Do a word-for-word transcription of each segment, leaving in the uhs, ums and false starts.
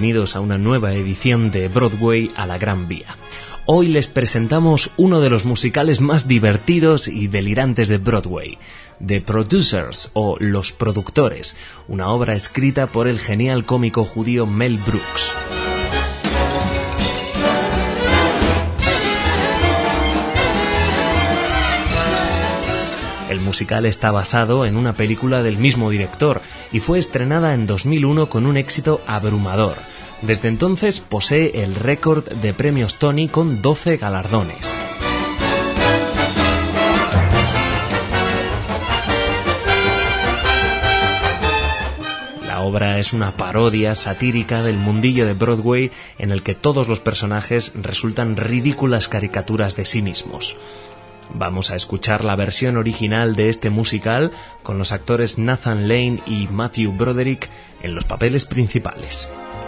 bienvenidos a una nueva edición de Broadway a la Gran Vía. Hoy les presentamos uno de los musicales más divertidos y delirantes de Broadway, The Producers o Los Productores, una obra escrita por el genial cómico judío Mel Brooks. El musical está basado en una película del mismo director y fue estrenada en dos mil uno con un éxito abrumador. Desde entonces posee el récord de premios Tony con doce galardones. La obra es una parodia satírica del mundillo de Broadway en el que todos los personajes resultan ridículas caricaturas de sí mismos. Vamos a escuchar la versión original de este musical con los actores Nathan Lane y Matthew Broderick en los papeles principales.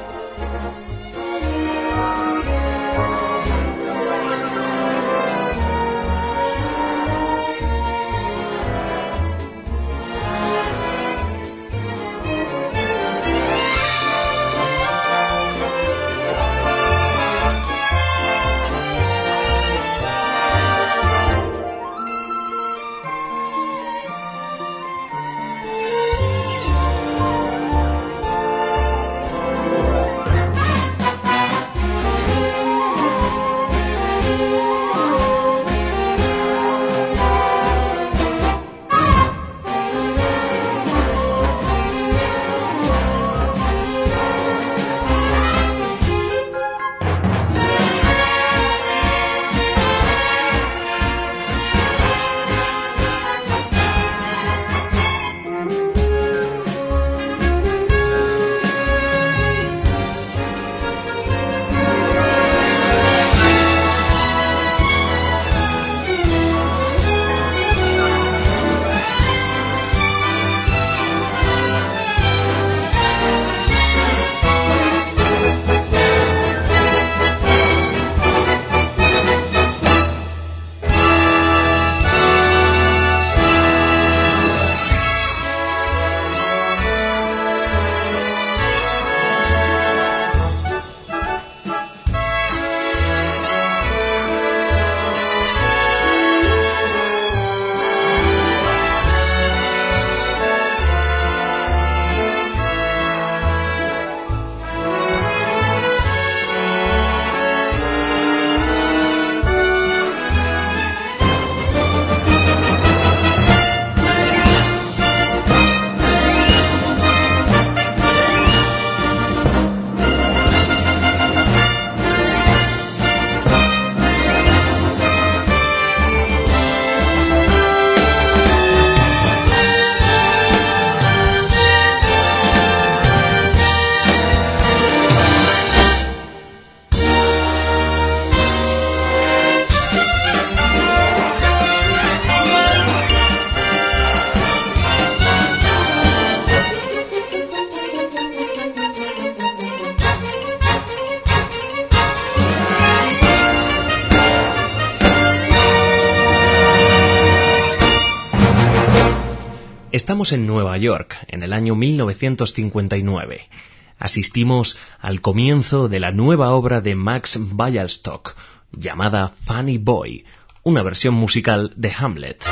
Estamos en Nueva York, en el año mil novecientos cincuenta y nueve. Asistimos al comienzo de la nueva obra de Max Bialystock, llamada Funny Boy, una versión musical de Hamlet.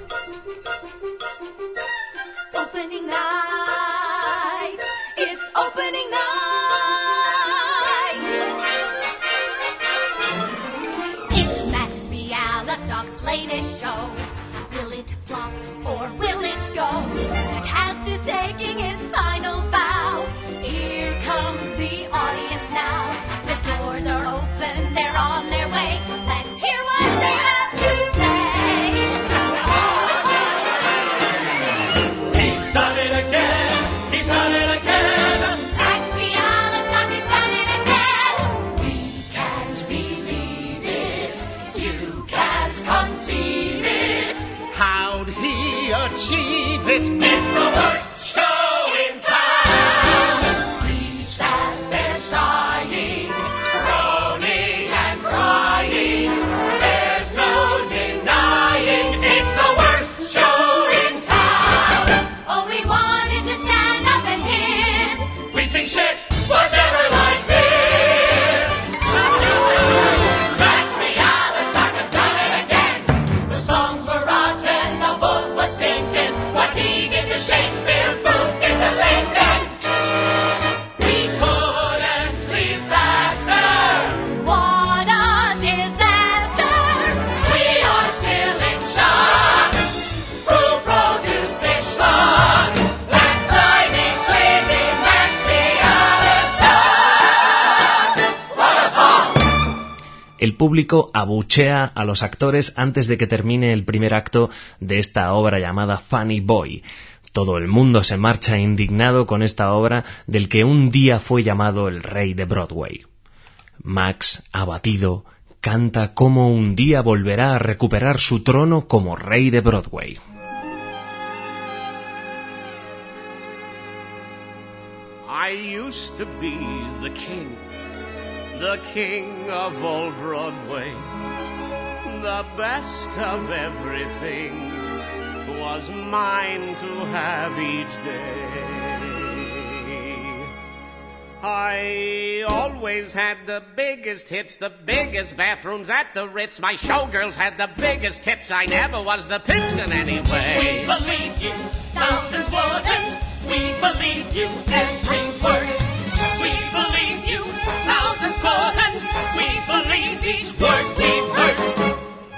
Opening night, it's opening night. It's Max Bialystock's latest show. Will it flop or will it go? The cast is taking its final bow. Here comes the audience now. The doors are open, they're on their way. Let's hear what they have to say. He's done it again, he's done it again. Max Bialystock has done it again. We can't believe it, you can't conceive it. How'd he achieve it? It's the worst show in town. Three stars there sighing, groaning and crying. There's no denying it's the worst show in town. Oh, we wanted to stand up and hiss. We sing shit was never like El público abuchea a los actores antes de que termine el primer acto de esta obra llamada Funny Boy. Todo el mundo se marcha indignado con esta obra del que un día fue llamado el rey de Broadway. Max, abatido, canta cómo un día volverá a recuperar su trono como rey de Broadway. I used to be the king, the king of all Broadway. The best of everything was mine to have each day. I always had the biggest hits, the biggest bathrooms at the Ritz. My showgirls had the biggest hits. I never was the pits in any way. We believe you, thousands wouldn't. We believe you, every word. We believe you, thousands couldn't. We believe each word we've heard.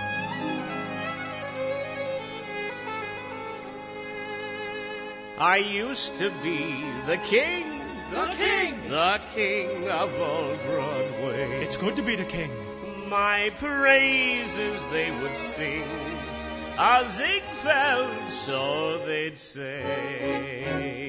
I used to be the king, The king. the king of all Broadway. It's good to be the king. My praises they would sing, a Ziegfeld, so they'd say.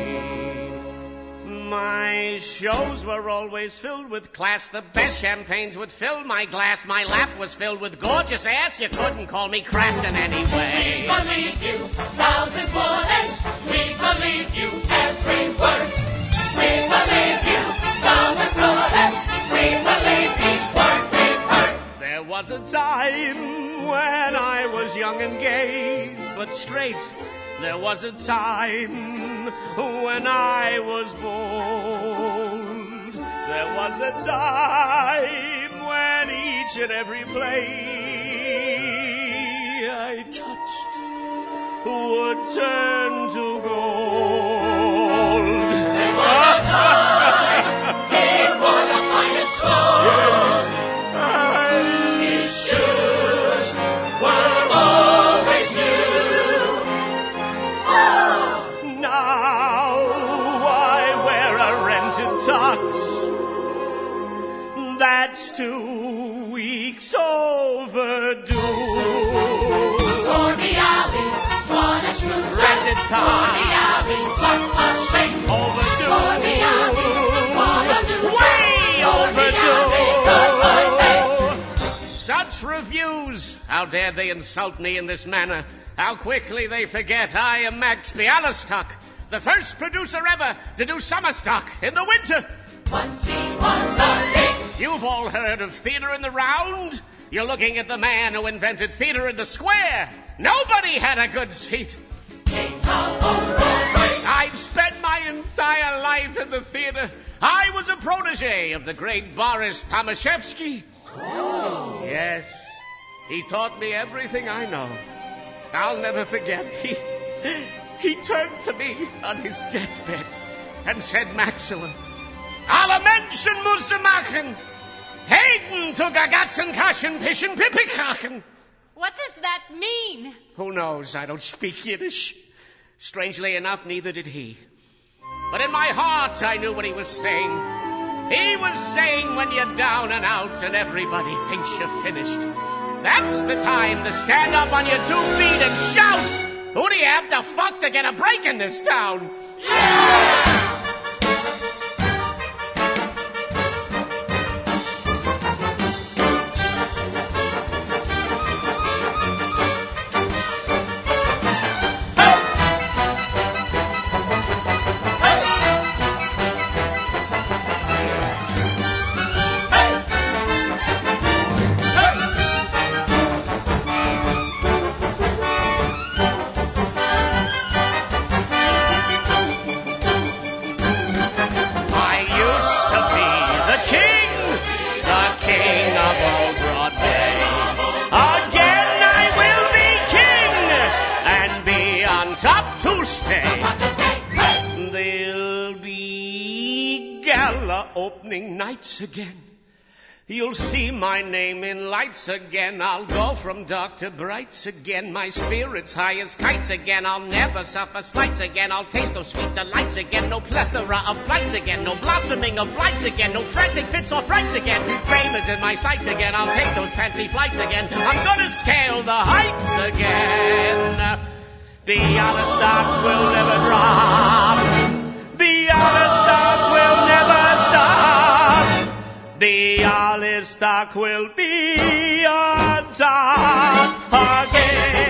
My shows were always filled with class. The best champagnes would fill my glass. My lap was filled with gorgeous ass. You couldn't call me crass in any way. We believe you, thousands wouldn't. We believe you, every word. We believe you, thousands couldn't. We believe each word we've heard. There was a time when I was young and gay, but straight. There was a time when I was bold. There was a time when each and every play I touched would turn to gold. There was a time he wore the finest clothes. His shoes were always new. Now I wear a rented tux. That's two weeks overdue. For the alley, what a schmoozer. Rented For the tux. alley, what a shame. Overdue. For the alley, what a loser. Way For the alley, goodbye, overdue. Such reviews. How dare they insult me in this manner? How quickly they forget I am Max Bialystock, the first producer ever to do summer stock in the winter. Once he was the king. You've all heard of theater in the round? You're looking at the man who invented theater in the square. Nobody had a good seat. King of all Broadway. I've spent my entire life in the theater. I was a protege of the great Boris Tomaszewski. Oh. Yes, he taught me everything I know. I'll never forget. He, he turned to me on his deathbed and said, Maxilla, alle Menschen müssen machen. Hayden to Gagatzenkaschen, Pischen, Pippikrachen. What does that mean? Who knows? I don't speak Yiddish. Strangely enough, neither did he. But in my heart, I knew what he was saying. He was saying when you're down and out and everybody thinks you're finished, that's the time to stand up on your two feet and shout, who do you have to fuck to get a break in this town? Yeah! Opening nights again. You'll see my name in lights again. I'll go from dark to brights again. My spirit's high as kites again. I'll never suffer slights again. I'll taste those sweet delights again. No plethora of flights again. No blossoming of lights again. No frantic fits or frights again. Fame is in my sights again. I'll take those fancy flights again. I'm gonna scale the heights again. The honest stock will never drop. The honest stock will never stop. The olive stock will be on top again.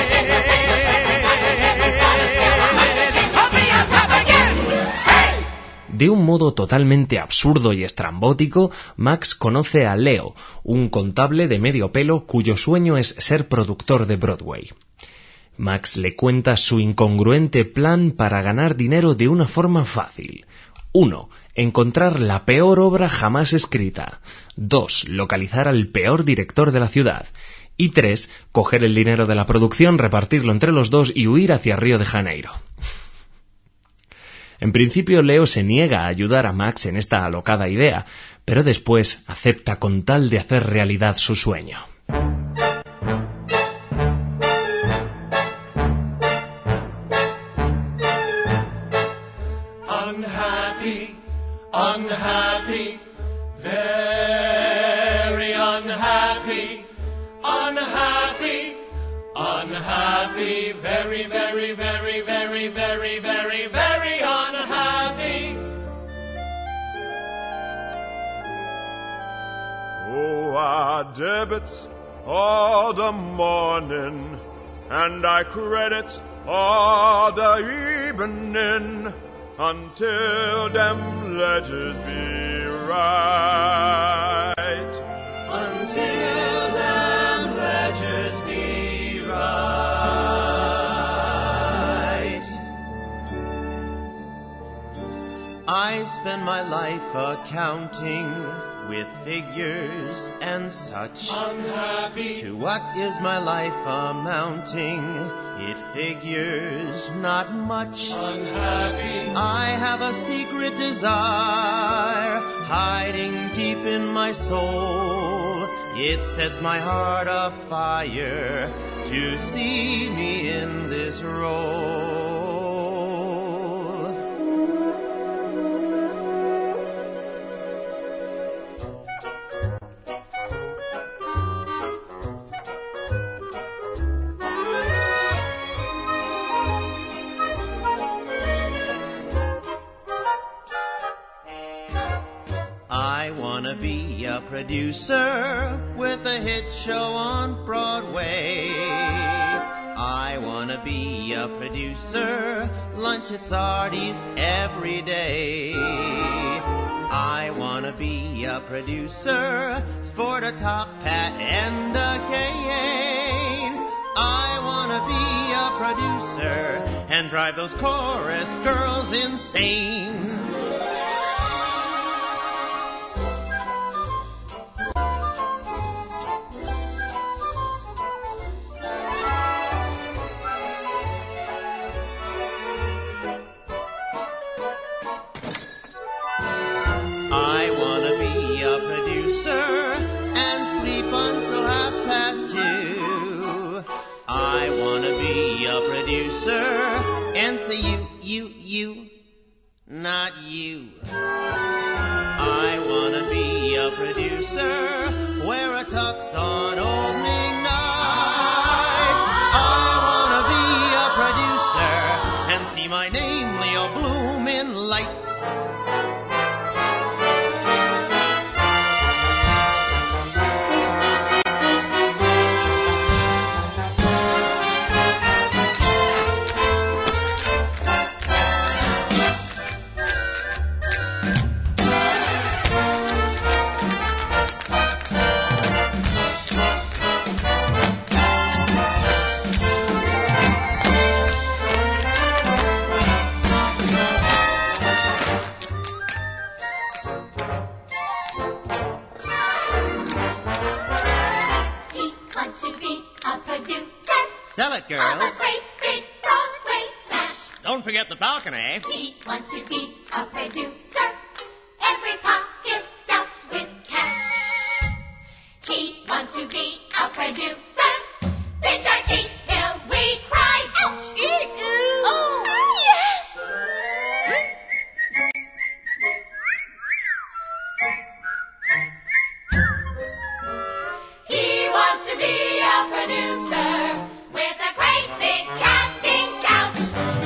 I'll be on top again. Hey! De un modo totalmente absurdo y estrambótico, Max conoce a Leo, un contable de medio pelo cuyo sueño es ser productor de Broadway. Max le cuenta su incongruente plan para ganar dinero de una forma fácil. uno. Encontrar la peor obra jamás escrita. dos. Localizar al peor director de la ciudad. Y tres. Coger el dinero de la producción, repartirlo entre los dos y huir hacia Río de Janeiro. En principio, Leo se niega a ayudar a Max en esta alocada idea, pero después acepta con tal de hacer realidad su sueño. Unhappy, very unhappy, unhappy, unhappy, very, very, very, very, very, very, very unhappy. Oh, I debit all the morning, and I credit all the evening, until them ledgers be right. Until them ledgers be right. I spend my life accounting with figures and such. Unhappy. To what is my life amounting? It figures not much. Unhappy. I have a secret desire hiding deep in my soul. It sets my heart afire to see me in this role. Be a producer with a hit show on Broadway. I wanna be a producer, lunch at Sardi's every day. I wanna be a producer, sport a top hat and a cane. I wanna be a producer and drive those chorus girls insane. And say you, you, you, not you. I wanna be a producer, wear a tux on opening night. I wanna be a producer and see my name Leo bloom in lights. Sell it, girls. Of a great big Broadway smash. Don't forget the balcony. He wants to be a producer. Every pocket stuffed with cash. wants to be a producer? Pinch our cheeks till we cry. Ouch! Ooh. Oh, yes! He wants to be a producer with a great big casting couch.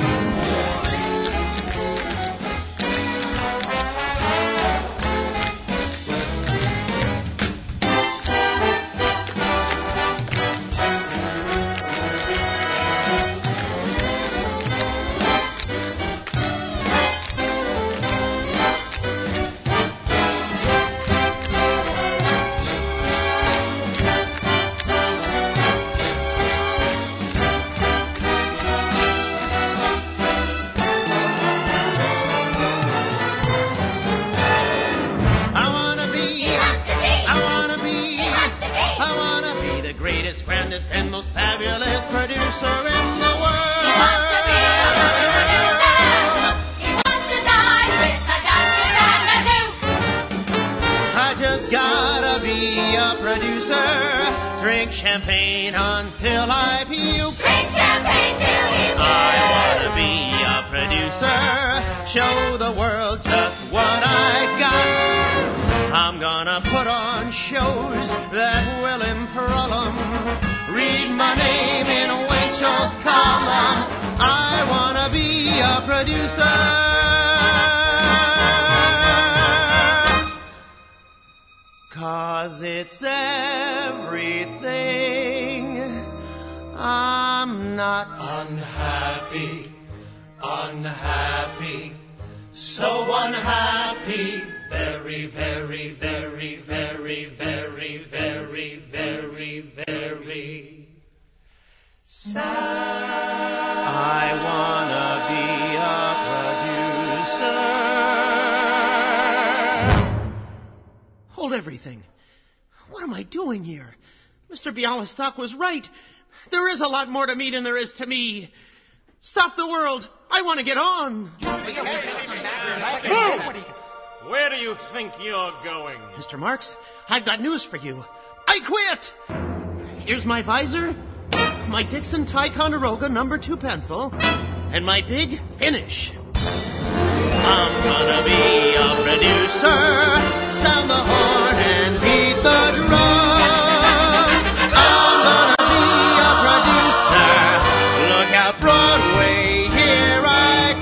I wanna be, He wants to be. I wanna be, He wants to be. I wanna be the greatest, grandest, and most fabulous producer in the world. He wants to be a movie producer. He wants to die with a Duchess and a Duke. I just gotta be a producer. Drink champagne until I puke. Drink champagne till he I pukes. wanna be a producer. Show the world just what I got. I'm gonna put on shows that will improl 'em. Read my name in Winchell's column. I wanna be a producer. Cause it's everything I'm not. Unhappy, unhappy, so unhappy. Very, very, very, very, very, very, very, very sad. I wanna be a producer. Hold everything. What am I doing here? Mister Bialystok was right. There is a lot more to me than there is to me. Stop the world. I want to get on. Where do you think you're going? Mister Marks, I've got news for you. I quit. Here's my visor, my Dixon Ticonderoga number two pencil, and my big finish. I'm gonna be a producer. Sound the horn and beat the drum. I'm gonna be a producer. Look out, Broadway, here I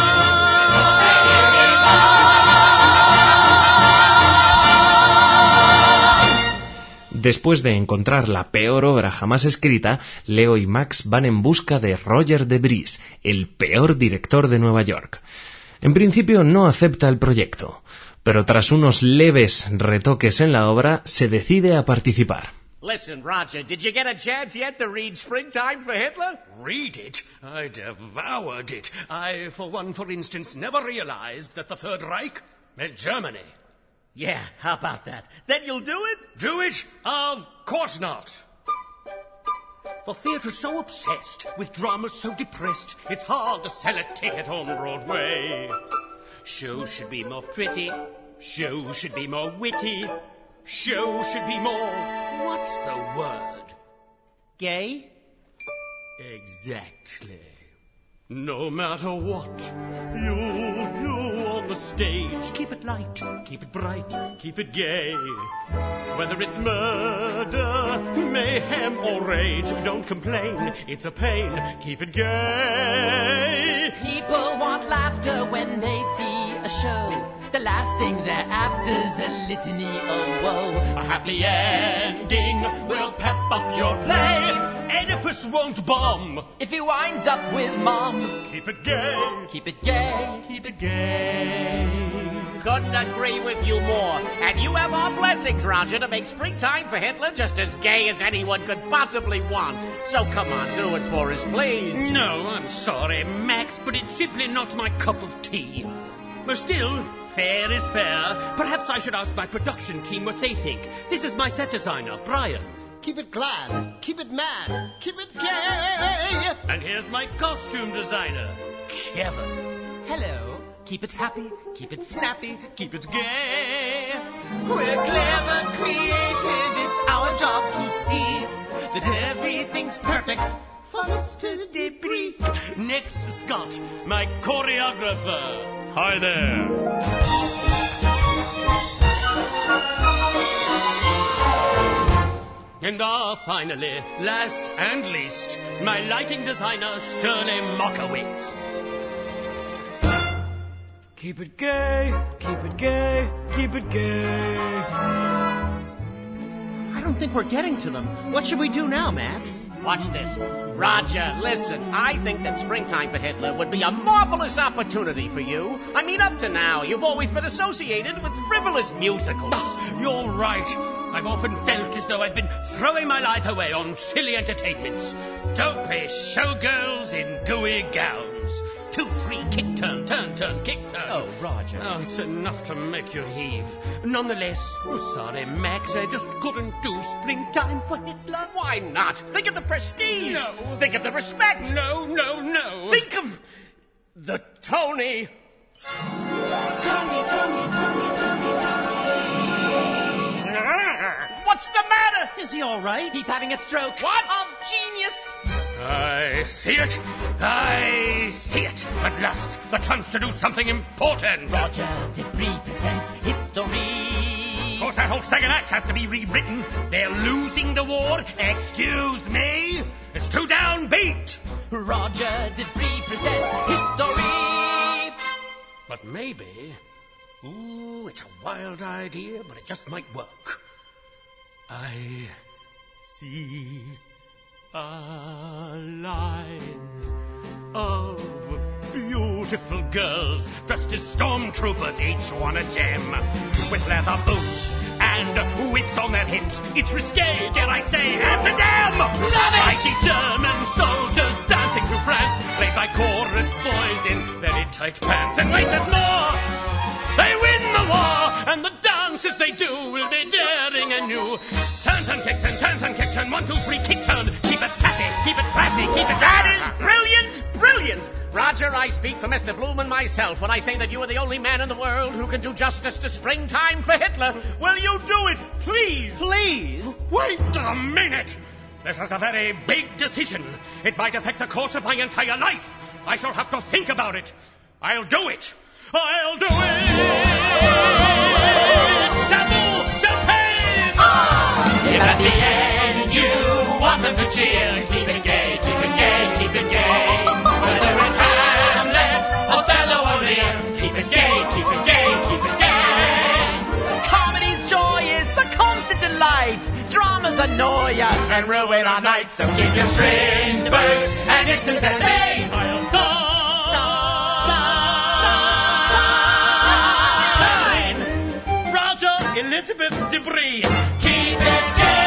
come. Después de encontrar la peor obra jamás escrita, Leo y Max van en busca de Roger Debris, el peor director de Nueva York. En principio no acepta el proyecto, pero tras unos leves retoques en la obra se decide a participar. Listen, Roger, did you get a chance yet to read Springtime for Hitler? Read it? I devoured it. I, for one, for instance, never realized that the Third Reich meant Germany. Yeah, how about that? Then you'll do it? Do it? Of course not. The theatre's so obsessed, with dramas so depressed, it's hard to sell a ticket on Broadway. Shows should be more pretty. Shows should be more witty. Shows should be more... What's the word? Gay? Exactly. No matter what you do on the stage, keep it light, keep it bright, keep it gay. Whether it's murder, mayhem, or rage, don't complain, it's a pain, keep it gay. People want laughter when they see a show. The last thing they're after's a litany of woe. A happy ending will pep up your play. Oedipus won't bomb. If he winds up with mom, Keep it gay, keep it gay. keep it gay. Couldn't agree with you more. And you have our blessings, Roger, to make Springtime for Hitler just as gay as anyone could possibly want. So come on, do it for us, please. No, I'm sorry, Max, but it's simply not my cup of tea. But still, fair is fair. Perhaps I should ask my production team what they think. This is my set designer, Brian. Keep it glad. Keep it mad. Keep it gay. And here's my costume designer, Kevin. Hello. Keep it happy, keep it snappy. Keep it gay. We're clever, creative. It's our job that everything's perfect for Mister Debris. Next, Scott, my choreographer. Hi there. And ah, finally, last and least, my lighting designer, Shirley Mockowitz. Keep it gay, keep it gay, keep it gay. I don't think we're getting to them. What should we do now, Max? Watch this. Roger, listen, I think that Springtime for Hitler would be a marvelous opportunity for you. I mean, up to now, you've always been associated with frivolous musicals. You're right. I've often felt as though I've been throwing my life away on silly entertainments. Dopey showgirls in gooey gowns. Two, three, kick, turn, turn, turn, kick, turn. Oh, Roger. Oh, it's enough to make you heave. Nonetheless, oh, sorry, Max, I just couldn't do Springtime for Hitler. Why not? Think of the prestige. No. Think of the respect. No, no, no. Think of the Tony. Tony, Tony, Tony, Tony, Tony. What's the matter? Is he all right? He's having a stroke. What? Of genius. I see it. I see it. At last, the chance to do something important. Roger Debris presents history. Of course, that whole second act has to be rewritten. They're losing the war. Excuse me? It's too downbeat. Roger Debris presents history. But maybe... Ooh, it's a wild idea, but it just might work. I see a line of beautiful girls dressed as stormtroopers, each one a gem, with leather boots and whips on their hips. It's risque, dare I say, as a damn. Love it! I see German soldiers dancing through France, played by chorus boys in very tight pants. And wait, there's more! They win the war, and the dances they do will be daring and new. Turn, turn, kick, turn, turn, turn, kick, turn, one, two, three, kick, turn. Keep it sassy, keep it classy, keep it... That is brilliant, brilliant. Roger, I speak for Mister Bloom and myself when I say that you are the only man in the world who can do justice to Springtime for Hitler. Will you do it, please? Please? Wait a minute! This is a very big decision. It might affect the course of my entire life. I shall have to think about it. I'll do it. I'll do it! Shampoo! Champagne! Ah! If at the end you want them to cheer, keep it gay, keep it gay, keep it gay. Whether it's Hamlet, Othello or Lear, keep it gay, keep it gay, keep it gay. Comedy's joy is a constant delight. Dramas annoy us and ruin our nights. So keep your Strindbergs and Nixons at bay. I'll sign. Elizabeth Debris. Keep it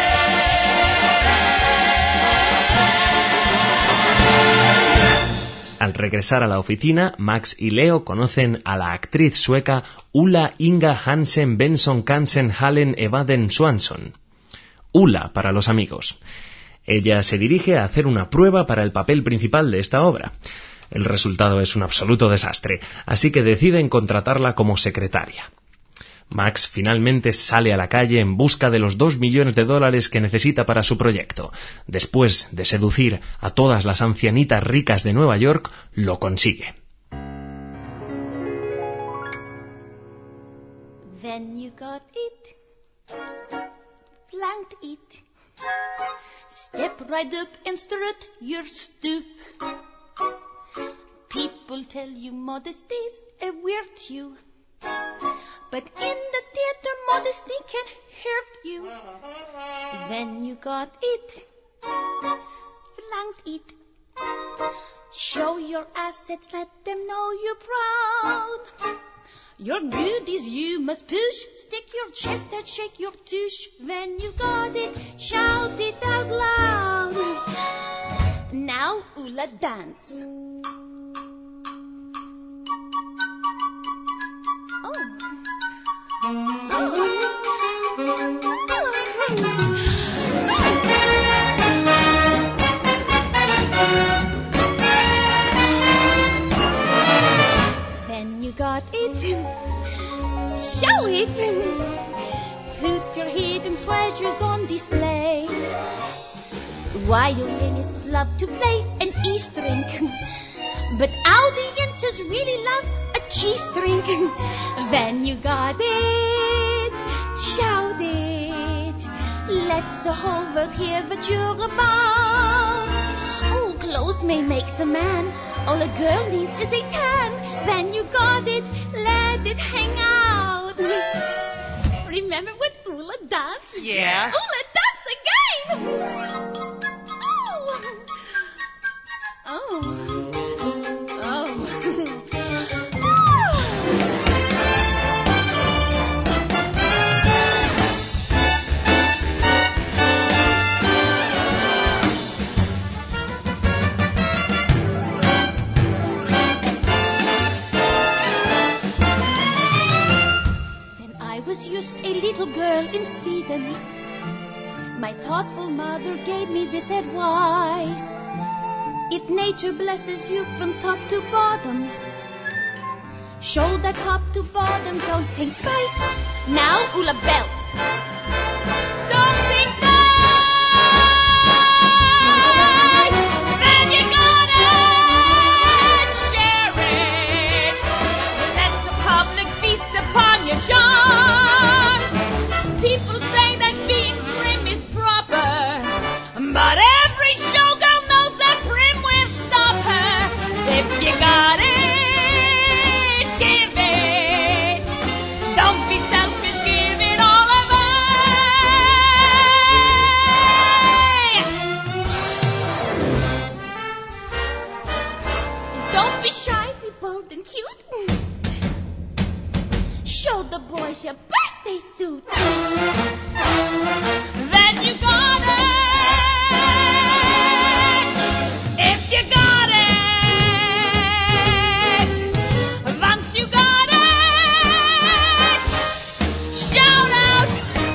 Al regresar a la oficina, Max y Leo conocen a la actriz sueca Ulla Inga Hansen Benson Kansen Hallen Evaden Swanson. Ulla para los amigos. Ella se dirige a hacer una prueba para el papel principal de esta obra. El resultado es un absoluto desastre, así que deciden contratarla como secretaria. Max finalmente sale a la calle en busca de los dos millones de dólares que necesita para su proyecto. Después de seducir a todas las ancianitas ricas de Nueva York, lo consigue. When you got it, flanked it, step right up and strut your stuff. People tell you modesty's a virtue. But in the theater, modesty can hurt you. When you got it, flanked it, show your assets, let them know you're proud. You're good as you must push, stick your chest out, shake your tush. When you got it, shout it out loud. Now, Ulla, dance. When you got it, show it. Put your hidden treasures on display. violinists love to play an E string, but audiences really love a G string. Then you got it, shout it. Let's the whole world hear what you're about. Oh, clothes may make a man. All a girl needs is a tan. Then you got it, let it hang out. Remember when Ula danced? Yeah. Ula, dance again! Oh. Oh. A little girl in Sweden. My thoughtful mother gave me this advice. If nature blesses you from top to bottom, show that top to bottom, don't think twice. Now, Ulla belt. Don't think twice. Then you gotta share it. Let the public feast upon your charms. People say that being prim is proper, but every showgirl knows that prim will stop her. If you got it, give it. Don't be selfish, give it all away. Don't be shy, be bold and cute. Show the boys your birthday suit. Then you got it. If you got it. Once you got it. Shout out,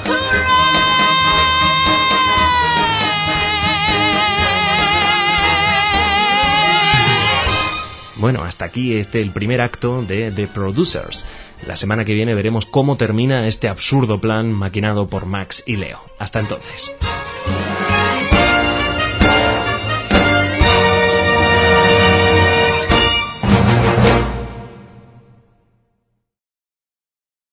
hooray! Bueno, hasta aquí este el primer acto de The Producers. La semana que viene veremos cómo termina este absurdo plan maquinado por Max y Leo. Hasta entonces.